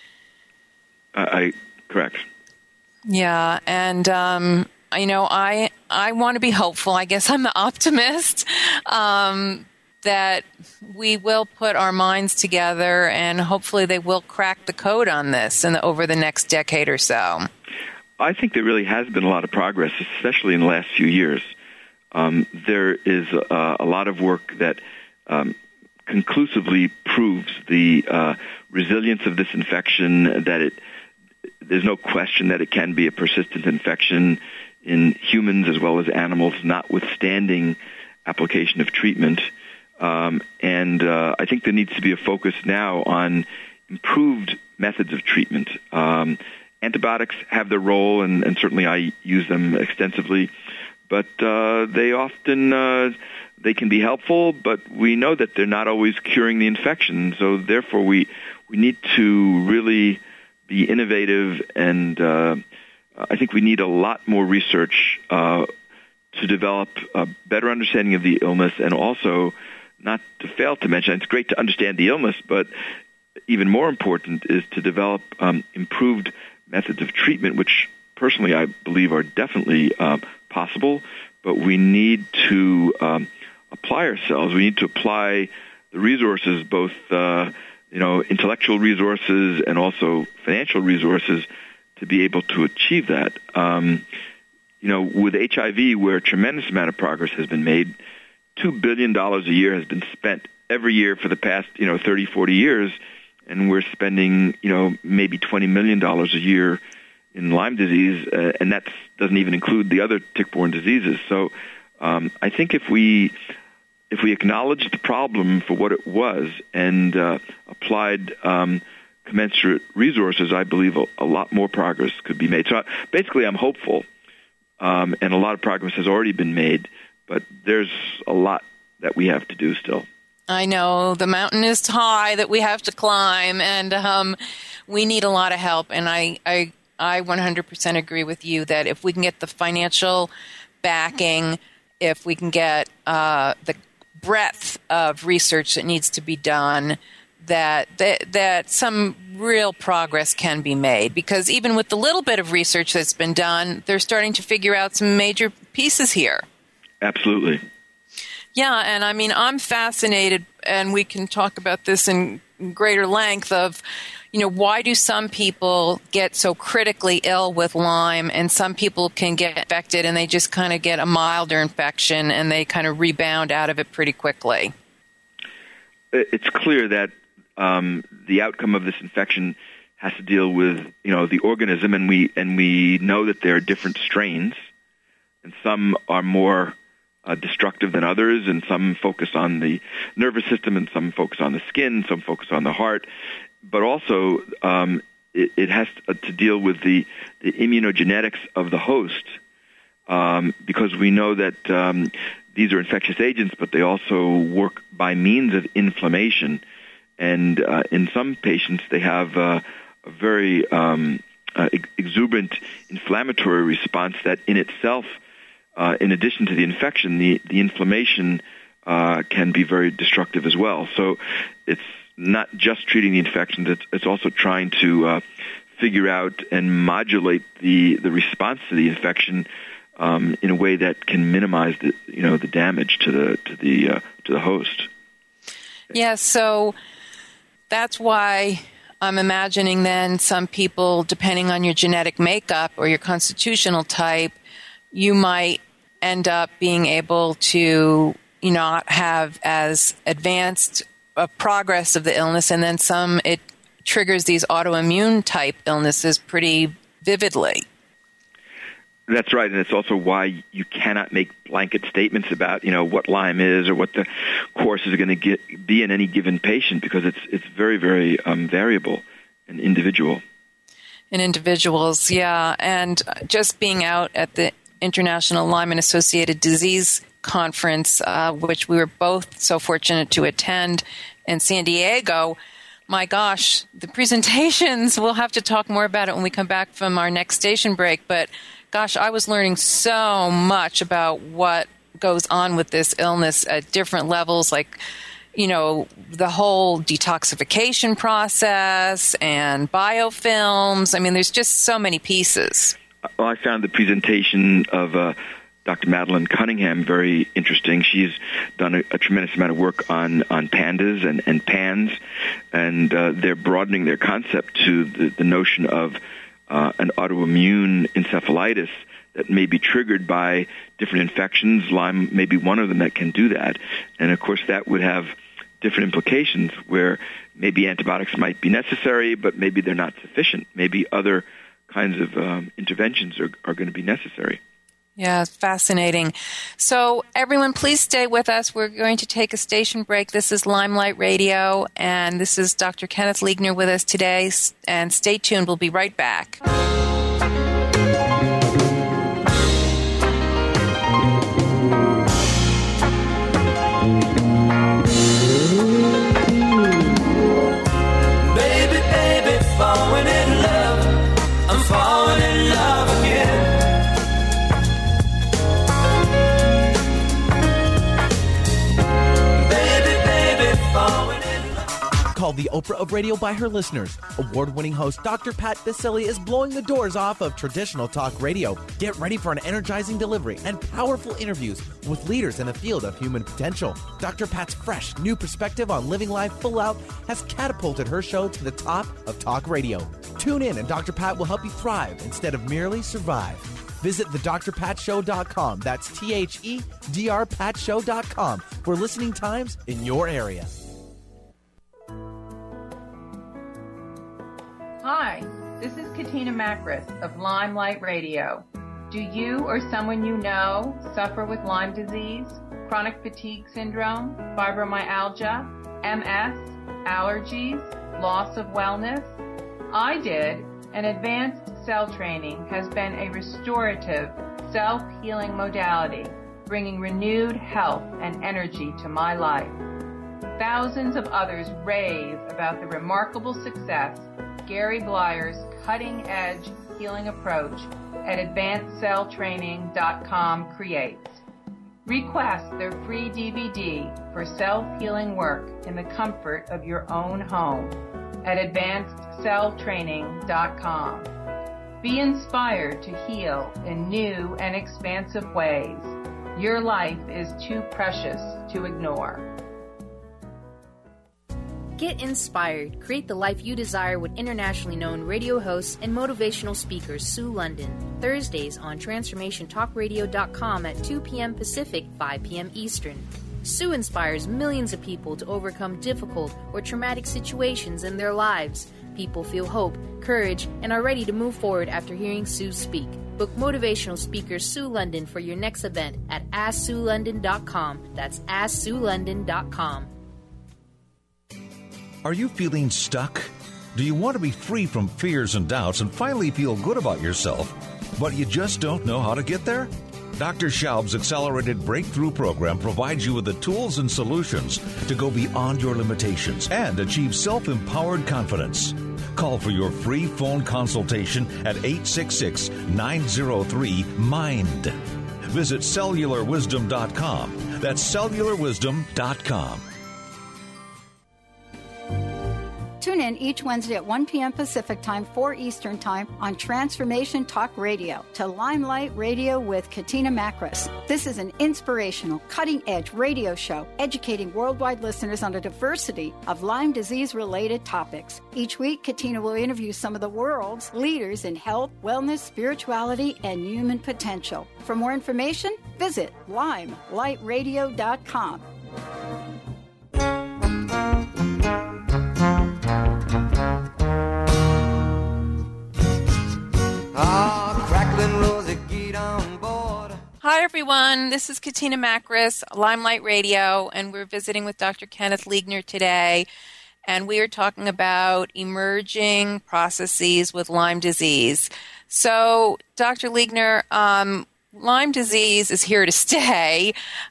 Uh, I correct. Yeah, and um, you know, I I want to be hopeful. I guess I'm the optimist um, that we will put our minds together, and hopefully they will crack the code on this in the, over the next decade or so. I think there really has been a lot of progress, especially in the last few years. Um, there is uh, a lot of work that um, conclusively proves the uh, resilience of this infection, that it there's no question that it can be a persistent infection in humans as well as animals, notwithstanding application of treatment. Um, and uh, I think there needs to be a focus now on improved methods of treatment. Um, antibiotics have their role, and, and certainly I use them extensively, but uh, they often uh, they can be helpful, but we know that they're not always curing the infection. So therefore, we we need to really be innovative, and uh, I think we need a lot more research uh, to develop a better understanding of the illness, and also, not to fail to mention, it's great to understand the illness, but even more important is to develop um, improved methods of treatment, which personally I believe are definitely uh, possible, but we need to um, apply ourselves. We need to apply the resources, both uh, you know, intellectual resources and also financial resources, to be able to achieve that. Um, you know, with H I V, where a tremendous amount of progress has been made, two billion dollars a year has been spent every year for the past, you know, thirty, forty years, and we're spending, you know, maybe twenty million dollars a year in Lyme disease, uh, and that doesn't even include the other tick-borne diseases. So um, I think if we if we acknowledge the problem for what it was and uh, applied um, commensurate resources, I believe a, a lot more progress could be made. So basically, I'm hopeful, um, and a lot of progress has already been made, but there's a lot that we have to do still. I know the mountain is high that we have to climb, and um, we need a lot of help. And I, I, I one hundred percent agree with you that if we can get the financial backing, if we can get uh, the breadth of research that needs to be done, that, that that some real progress can be made. Because even with the little bit of research that's been done, they're starting to figure out some major pieces here. Absolutely. Yeah, and I mean, I'm fascinated, and we can talk about this in greater length of, you know, why do some people get so critically ill with Lyme and some people can get infected and they just kind of get a milder infection and they kind of rebound out of it pretty quickly? It's clear that um, the outcome of this infection has to deal with, you know, the organism, and we and we know that there are different strains, and some are more Uh, destructive than others, and some focus on the nervous system, and some focus on the skin, some focus on the heart. But also, um, it, it has to, to deal with the, the immunogenetics of the host, um, because we know that um, these are infectious agents, but they also work by means of inflammation. And uh, in some patients, they have uh, a very um, uh, ex- exuberant inflammatory response that in itself, Uh, in addition to the infection, the, the inflammation uh, can be very destructive as well. So it's not just treating the infections, it's, it's also trying to uh, figure out and modulate the, the response to the infection um, in a way that can minimize the, you know, the damage to the, to the, uh, to the host. Yeah, so that's why I'm imagining then some people, depending on your genetic makeup or your constitutional type, you might end up being able to, you know, not have as advanced a progress of the illness, and then some, it triggers these autoimmune type illnesses pretty vividly. That's right, and it's also why you cannot make blanket statements about, you know, what Lyme is or what the course is going to get, be in any given patient, because it's it's very, very um, variable and individual. In individuals, yeah, and just being out at the International Lyme and Associated Disease Conference, uh, which we were both so fortunate to attend in San Diego. My gosh, the presentations, we'll have to talk more about it when we come back from our next station break. But gosh, I was learning so much about what goes on with this illness at different levels, like, you know, the whole detoxification process and biofilms. I mean, there's just so many pieces. Well, I found the presentation of uh, Doctor Madeline Cunningham very interesting. She's done a, a tremendous amount of work on, on pandas and, and pans, and uh, they're broadening their concept to the, the notion of uh, an autoimmune encephalitis that may be triggered by different infections. Lyme may be one of them that can do that. And, of course, that would have different implications where maybe antibiotics might be necessary, but maybe they're not sufficient. Maybe other kinds of um, interventions are, are going to be necessary. Yeah, it's fascinating. So everyone, please stay with us. We're going to take a station break. This is Limelight Radio, and this is Doctor Kenneth Liegner with us today. And stay tuned. We'll be right back. Baby, baby, falling in love. I'm falling in love again. Baby, baby, falling in love. Called the Oprah of radio by her listeners, award-winning host Doctor Pat Baccili is blowing the doors off of traditional talk radio. Get ready for an energizing delivery and powerful interviews with leaders in the field of human potential. Doctor Pat's fresh, new perspective on living life full out has catapulted her show to the top of talk radio. Tune in and Doctor Pat will help you thrive instead of merely survive. Visit the dr pat show dot com. That's T H E D R pat show dot com for listening times in your area. Hi, this is Katina Macris of Limelight Radio. Do you or someone you know suffer with Lyme disease, chronic fatigue syndrome, fibromyalgia, M S, allergies, loss of wellness? I did, and advanced cell training has been a restorative, self-healing modality, bringing renewed health and energy to my life. Thousands of others rave about the remarkable success Gary Blyer's cutting-edge healing approach at advanced cell training dot com creates. Request their free D V D for self-healing work in the comfort of your own home at advanced cell training dot com. Be inspired to heal in new and expansive ways. Your life is too precious to ignore. Get inspired. Create the life you desire with internationally known radio hosts and motivational speaker Sue London. Thursdays on transformation talk radio dot com at two p.m. Pacific, five p.m. Eastern. Sue inspires millions of people to overcome difficult or traumatic situations in their lives. People feel hope, courage, and are ready to move forward after hearing Sue speak. Book motivational speaker Sue London for your next event at ask sue london dot com. That's ask sue london dot com. Are you feeling stuck? Do you want to be free from fears and doubts and finally feel good about yourself, but you just don't know how to get there? Doctor Schaub's Accelerated Breakthrough Program provides you with the tools and solutions to go beyond your limitations and achieve self-empowered confidence. Call for your free phone consultation at eight six six, nine zero three, MIND. Visit cellular wisdom dot com. That's cellular wisdom dot com. Tune in each Wednesday at one p.m. Pacific Time, four Eastern Time on Transformation Talk Radio to Limelight Radio with Katina Makris. This is an inspirational, cutting-edge radio show educating worldwide listeners on a diversity of Lyme disease-related topics. Each week, Katina will interview some of the world's leaders in health, wellness, spirituality, and human potential. For more information, visit limelight radio dot com. Hi, everyone. This is Katina Makris, Limelight Radio, and we're visiting with Doctor Kenneth Liegner today, and we are talking about emerging processes with Lyme disease. So, Doctor Liegner, um, Lyme disease is here to stay.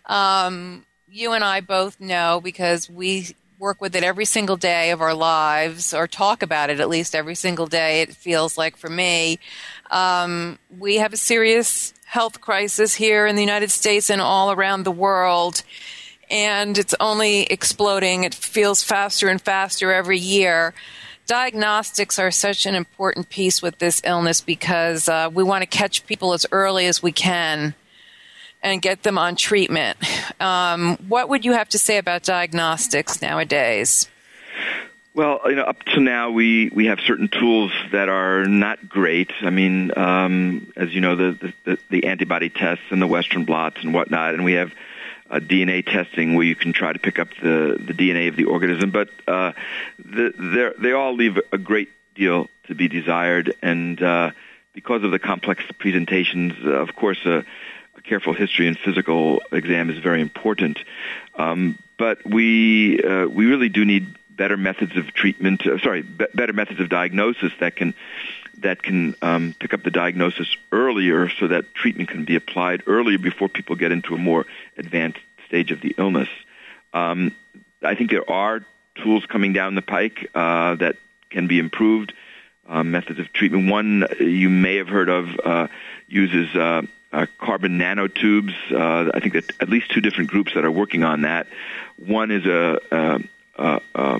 Um, you and I both know because we work with it every single day of our lives, or talk about it at least every single day, it feels like for me. Um, we have a serious health crisis here in the United States and all around the world, and it's only exploding. It feels faster and faster every year. Diagnostics are such an important piece with this illness because uh, we want to catch people as early as we can and get them on treatment. Um, what would you have to say about diagnostics nowadays? Well, you know, up to now, we, we have certain tools that are not great. I mean, um, as you know, the, the, the antibody tests and the Western blots and whatnot, and we have uh, D N A testing where you can try to pick up the, the D N A of the organism, but uh, the, they all leave a great deal to be desired, and uh, because of the complex presentations, uh, of course, uh, a careful history and physical exam is very important. Um, but we uh, we really do need better methods of treatment, uh, sorry, be- better methods of diagnosis that can that can um, pick up the diagnosis earlier so that treatment can be applied earlier before people get into a more advanced stage of the illness. Um, I think there are tools coming down the pike uh, that can be improved, uh, methods of treatment. One you may have heard of uh, uses uh, uh, carbon nanotubes. Uh, I think that at least two different groups that are working on that. One is a... a Uh, uh,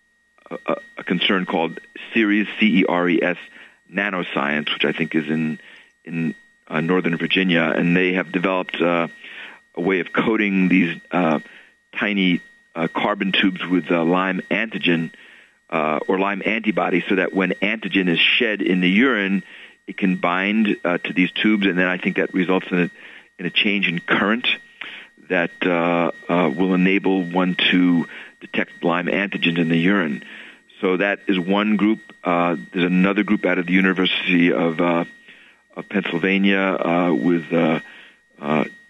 a, a concern called Ceres, C E R E S, Nanoscience, which I think is in in uh, Northern Virginia, and they have developed uh, a way of coating these uh, tiny uh, carbon tubes with uh, Lyme antigen uh, or Lyme antibody, so that when antigen is shed in the urine, it can bind uh, to these tubes, and then I think that results in a, in a change in current that uh, uh, will enable one to detect Lyme antigens in the urine. So that is one group. Uh, there's another group out of the University of, uh, of Pennsylvania uh, with uh, uh,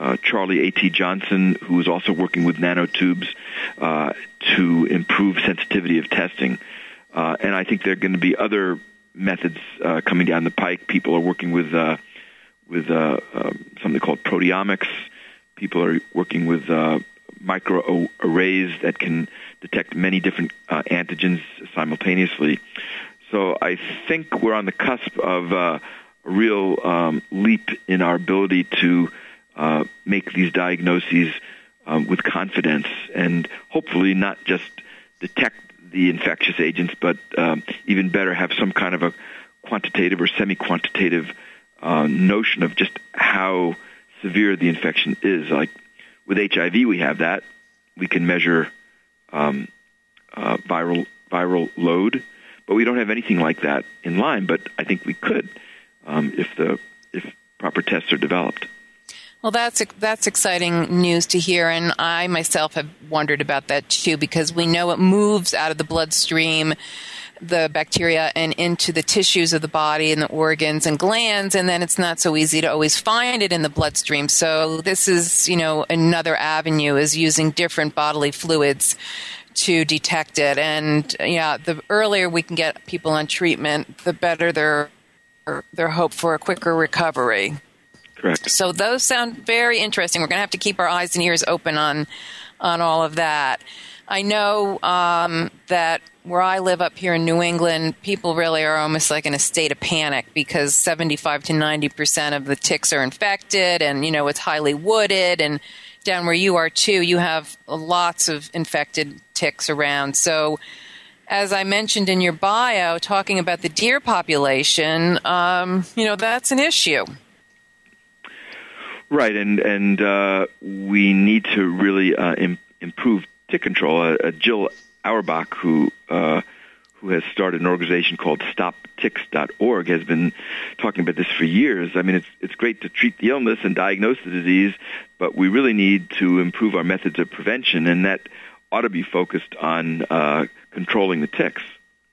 uh, Charlie A T Johnson, who is also working with nanotubes uh, to improve sensitivity of testing. Uh, and I think there are going to be other methods uh, coming down the pike. People are working with uh, with uh, uh, something called proteomics. People are working with uh, microarrays that can detect many different uh, antigens simultaneously. So I think we're on the cusp of uh, a real um, leap in our ability to uh, make these diagnoses um, with confidence and hopefully not just detect the infectious agents, but um, even better, have some kind of a quantitative or semi-quantitative uh, notion of just how severe the infection is. Like with H I V, we have that. We can measure um, uh, viral viral load, but we don't have anything like that in Lyme. But I think we could um, if the if proper tests are developed. Well, that's that's exciting news to hear, and I myself have wondered about that too, because we know it moves out of the bloodstream, the bacteria, and into the tissues of the body and the organs and glands, and then it's not so easy to always find it in the bloodstream. So this is, you know, another avenue, is using different bodily fluids to detect it. And yeah, the earlier we can get people on treatment, the better their their hope for a quicker recovery. Correct. So those sound very interesting. We're going to have to keep our eyes and ears open on on all of that. I know um, that where I live up here in New England, people really are almost like in a state of panic because seventy-five to ninety percent of the ticks are infected, and, you know, it's highly wooded. And down where you are, too, you have lots of infected ticks around. So as I mentioned in your bio, talking about the deer population, um, you know, that's an issue. Right, and and uh, we need to really uh, im- improve tick control. Uh, uh, Jill Auerbach, who uh, who has started an organization called stop ticks dot org, has been talking about this for years. I mean, it's it's great to treat the illness and diagnose the disease, but we really need to improve our methods of prevention, and that ought to be focused on uh, controlling the ticks.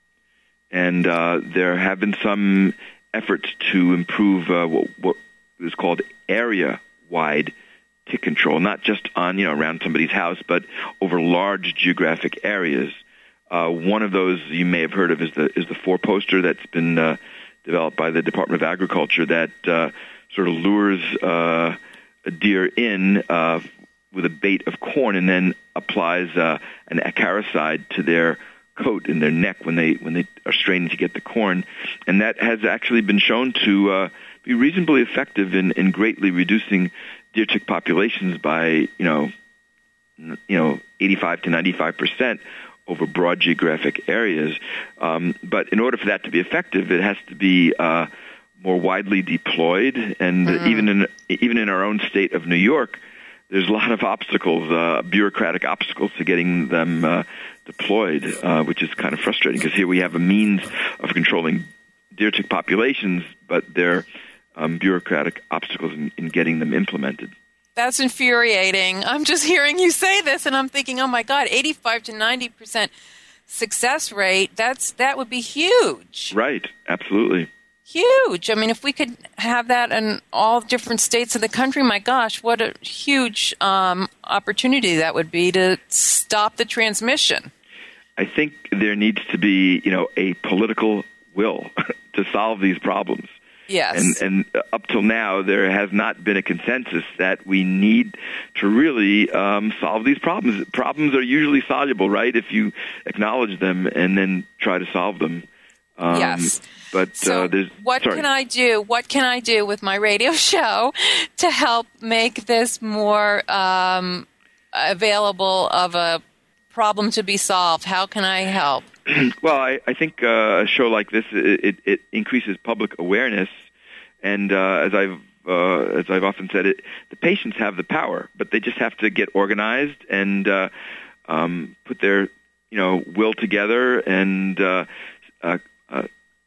And uh, there have been some efforts to improve uh, what, what is called area wide tick control, not just on, you know, around somebody's house, but over large geographic areas. Uh, one of those you may have heard of is the is the four poster that's been uh, developed by the Department of Agriculture that uh, sort of lures uh, a deer in uh, with a bait of corn and then applies uh, an acaricide to their coat in their neck when they when they are straining to get the corn, and that has actually been shown to uh, be reasonably effective in, in greatly reducing deer tick populations by you know you know eighty-five to ninety-five percent over broad geographic areas. Um, but in order for that to be effective, it has to be uh, more widely deployed, and mm. even in even in our own state of New York, there's a lot of obstacles, uh, bureaucratic obstacles to getting them uh, deployed, uh, which is kind of frustrating because here we have a means of controlling deer tick populations, but there are um, bureaucratic obstacles in, in getting them implemented. That's infuriating. I'm just hearing you say this, and I'm thinking, oh, my God, eighty-five to ninety percent success rate, that's that would be huge. Right, absolutely. Huge. I mean, if we could have that in all different states of the country, my gosh, what a huge um, opportunity that would be to stop the transmission. I think there needs to be, you know, a political will to solve these problems. Yes. And, and up till now, there has not been a consensus that we need to really um, solve these problems. Problems are usually soluble, right, if you acknowledge them and then try to solve them. Um, yes. But so uh, there's, what sorry. can I do? What can I do with my radio show to help make this more um, available of a problem to be solved? How can I help? Well, I, I think uh, a show like this it, it, it increases public awareness, and uh, as I've uh, as I've often said, it the patients have the power, but they just have to get organized and uh, um, put their you know will together and uh, uh, uh,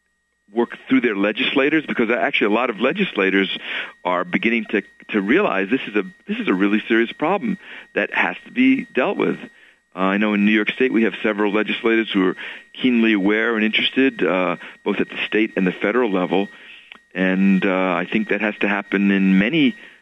work through their legislators, because actually a lot of legislators are beginning to to realize this is a this is a really serious problem that has to be dealt with. Uh, I know in New York State we have several legislators who are keenly aware and interested, uh, both at the state and the federal level, and uh, I think that has to happen in many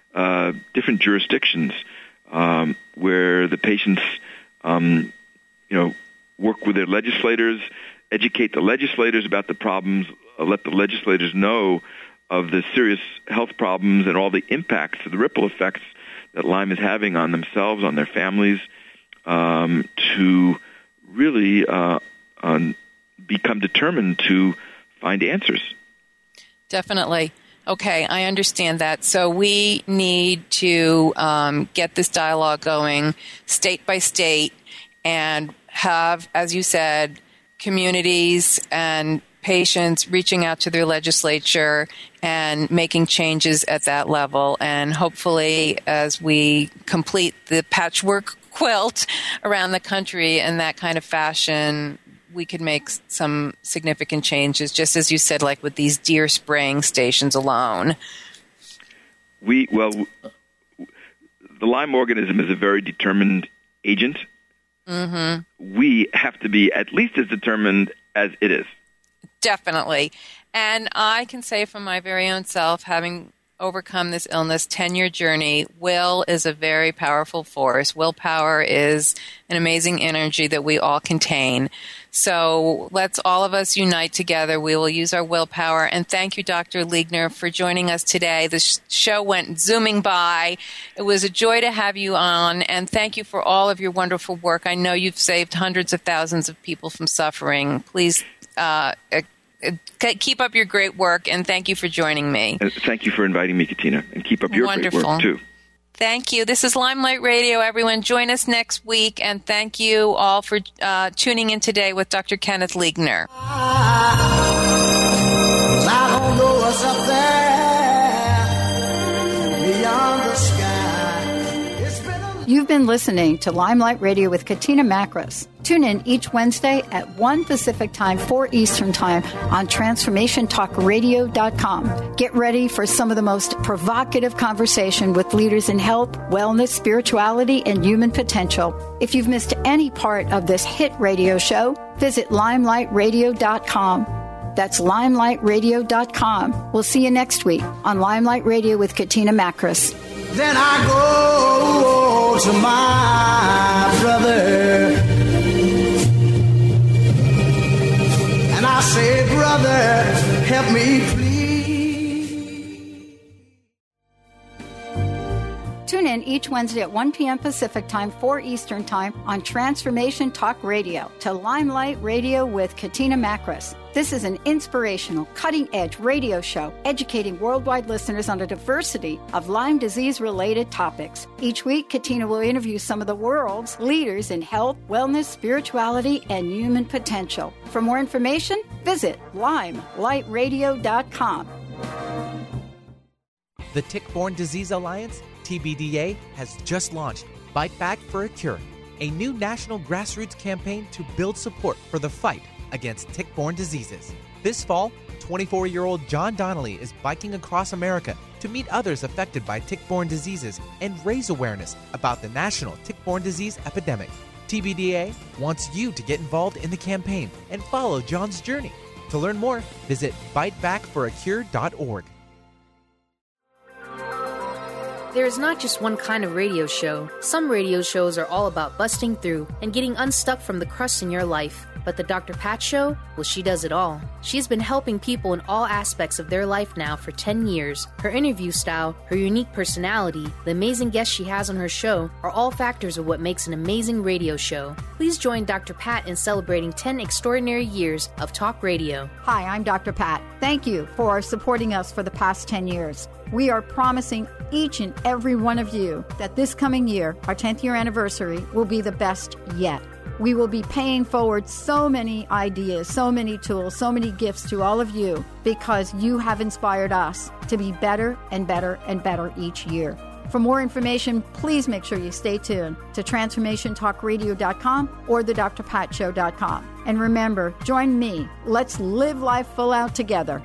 uh, different jurisdictions um, where the patients, um, you know, work with their legislators, educate the legislators about the problems, uh, let the legislators know of the serious health problems and all the impacts, the ripple effects that Lyme is having on themselves, on their families, um, to really uh, um, become determined to find answers. Definitely. Okay, I understand that. So we need to um, get this dialogue going state by state and have, as you said, communities and patients reaching out to their legislature and making changes at that level. And hopefully, as we complete the patchwork quilt around the country in that kind of fashion, we could make some significant changes, just as you said, like with these deer spraying stations alone. We, well, the Lyme organism is a very determined agent. Mm-hmm. We have to be at least as determined as it is. Definitely. And I can say from my very own self, having overcome this illness, ten-year journey, will is a very powerful force. Willpower is an amazing energy that we all contain. So let's all of us unite together. We will use our willpower. And thank you, Doctor Liegner, for joining us today. The sh- show went zooming by. It was a joy to have you on. And thank you for all of your wonderful work. I know you've saved hundreds of thousands of people from suffering. Please uh, uh, keep up your great work, and thank you for joining me. Uh, thank you for inviting me, Katina, and keep up your Wonderful. great work, too. Thank you. This is Limelight Radio, everyone. Join us next week, and thank you all for uh, tuning in today with Doctor Kenneth Liegner. I don't know what's up there beyond the sky. It's been a- You've been listening to Limelight Radio with Katina Makris. Tune in each Wednesday at one Pacific Time, four Eastern Time on transformation talk radio dot com. Get ready for some of the most provocative conversation with leaders in health, wellness, spirituality, and human potential. If you've missed any part of this hit radio show, visit limelight radio dot com. That's limelight radio dot com. We'll see you next week on Limelight Radio with Katina Makris. Then I go to my brother and I say, brother, help me please. Tune in each Wednesday at one p.m. Pacific Time, four Eastern Time on Transformation Talk Radio to Limelight Radio with Katina Makris. This is an inspirational, cutting-edge radio show educating worldwide listeners on a diversity of Lyme disease-related topics. Each week, Katina will interview some of the world's leaders in health, wellness, spirituality, and human potential. For more information, visit limelight radio dot com. The Tick-Borne Disease Alliance, T B D A, has just launched Bite Back for a Cure, a new national grassroots campaign to build support for the fight against tick-borne diseases. This fall, twenty-four-year-old John Donnelly is biking across America to meet others affected by tick-borne diseases and raise awareness about the national tick-borne disease epidemic. T B D A wants you to get involved in the campaign and follow John's journey. To learn more, visit bite back for a cure dot org. There is not just one kind of radio show. Some radio shows are all about busting through and getting unstuck from the crust in your life. But the Doctor Pat Show, well, she does it all. She's been helping people in all aspects of their life now for ten years. Her interview style, her unique personality, the amazing guests she has on her show are all factors of what makes an amazing radio show. Please join Doctor Pat in celebrating ten extraordinary years of talk radio. Hi, I'm Doctor Pat. Thank you for supporting us for the past ten years. We are promising each and every one of you that this coming year, our tenth year anniversary, will be the best yet. We will be paying forward so many ideas, so many tools, so many gifts to all of you because you have inspired us to be better and better and better each year. For more information, please make sure you stay tuned to transformation talk radio dot com or the dr pat show dot com. And remember, join me. Let's live life full out together.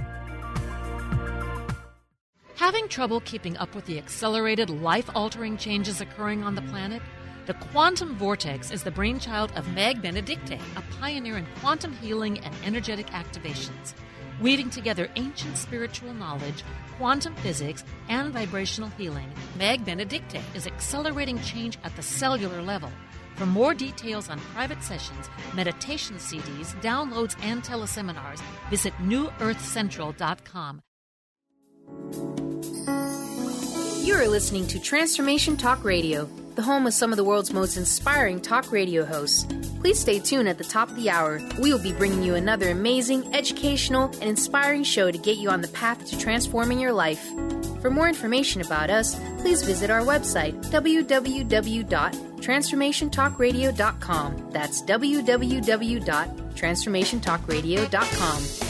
Having trouble keeping up with the accelerated, life-altering changes occurring on the planet? The Quantum Vortex is the brainchild of Meg Benedicte, a pioneer in quantum healing and energetic activations. weaving together ancient spiritual knowledge, quantum physics, and vibrational healing. Meg Benedicte is accelerating change at the cellular level. For more details on private sessions, meditation C Ds, downloads, and teleseminars, visit new earth central dot com. You are listening to Transformation Talk Radio, the home of some of the world's most inspiring talk radio hosts. Please stay tuned at the top of the hour. We will be bringing you another amazing, educational, and inspiring show to get you on the path to transforming your life. For more information about us, please visit our website, w w w dot transformation talk radio dot com. That's w w w dot transformation talk radio dot com.